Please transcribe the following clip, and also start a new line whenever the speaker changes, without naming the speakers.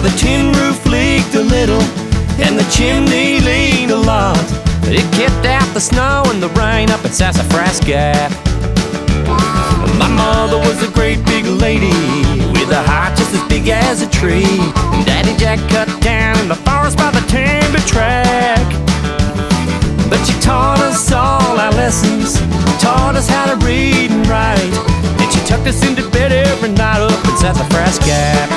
the tin roof leaked a little and the chimney leaned a lot. It kept out the snow and the rain up at Sassafras Gap. My mother was a great big lady with a heart just as big as a tree. And Daddy Jack cut down in the forest by the timber track. But she taught us all our lessons, taught us how to read and write, and she tucked us into bed every night up in Sassafras Gap.